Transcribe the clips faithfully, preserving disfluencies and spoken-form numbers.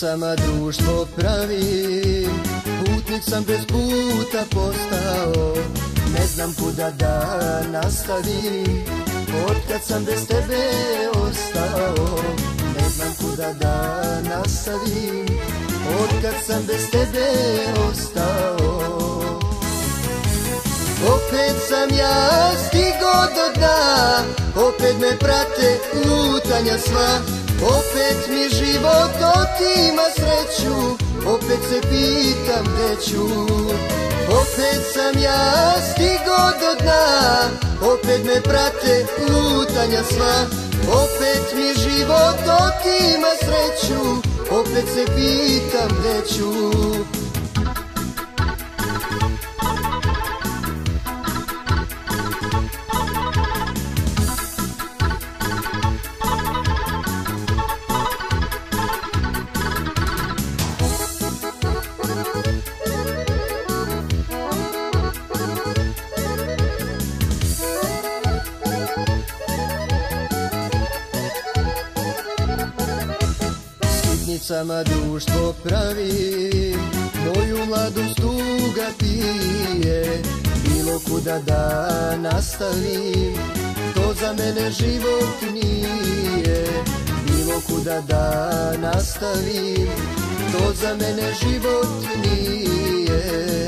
Sitnicama društvo pravi, putnik sam bez puta postao, ne znam kuda da nastavim, otkad sam bez tebe ostao, ne znam kuda da nastavim, otkad sam bez tebe ostao. Opet sam ja stigo do dna, opet me prate lutanja sva, opet mi život otima sreću, opet se pitam gde ću. Opet sam ja stigo do dna, opet me prate lutanja sva, opet mi život otima sreću, opet se pitam gde ću. Sitnicama društvo pravi, moju mladost tuga pije, bilo kuda da nastavim, to za mene život nije. Bilo kuda da nastavim, to za mene život nije.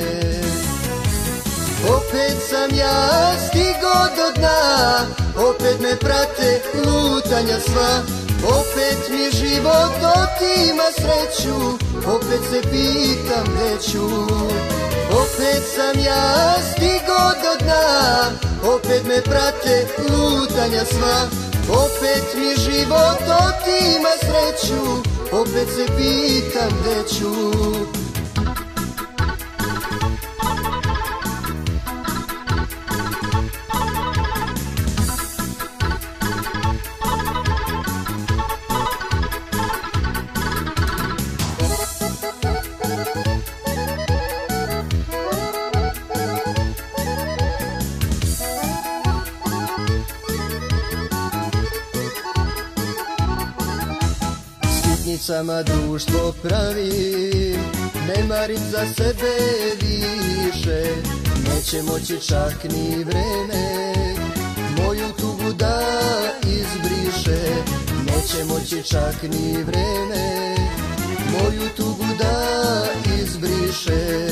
Opet sam ja stigo do dna, opet me prate lutanja sva, opet mi život otima sreću, opet se pitam gde ću. Opet sam ja stigo do dna, opet me prate lutanja sva, opet mi život otima sreću, opet se pitam gde ću. Sitnicama društvo pravi, ne marim za sebe više, neće moći čak ni vreme moju tugu da izbriše, neće moći čak ni vreme moju tugu da izbriše.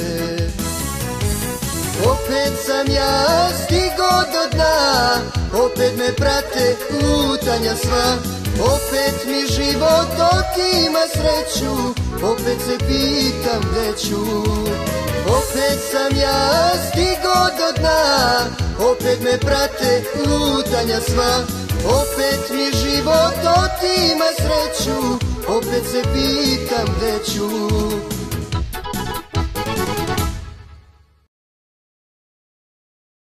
Opet sam ja stigo do dna, opet me prate lutanja sva, opet mi život otima sreću, opet se pitam gde ću. Opet sam ja stigo do dna, opet me prate lutanja sva, opet mi život otima sreću, opet se pitam gde ću.